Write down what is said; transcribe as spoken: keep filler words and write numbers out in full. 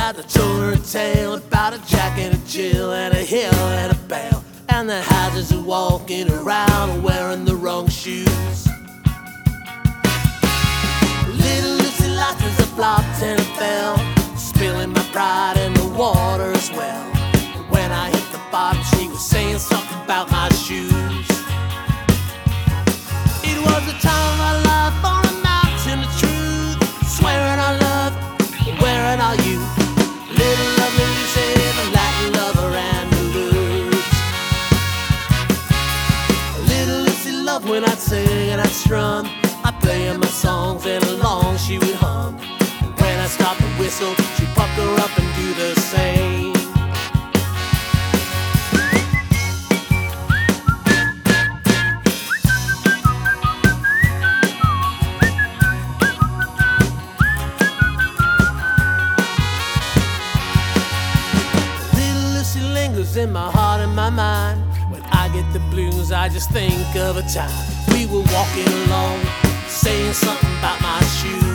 I told her a tale about a Jack and a Jill and a hill and a bell, and the houses are walking around wearing the wrong shoes. Little Lucy lost as a flopped and fell, spilling my pride in the water as well. And when I hit the bottom, she was saying something about my shoes. It was the time of my life on a mountain of truth, swearing our love, wearing our youth. Little lovely Lucy, the Latin lover and the blues. Little Lucy loved when I'd sing and I'd strum, I'd play her my songs and along she would hum. And when I stopped and whistle, she'd pucker up and do the same. In my heart and my mind, when I get the blues, I just think of a time we were walking along, saying something about my shoes.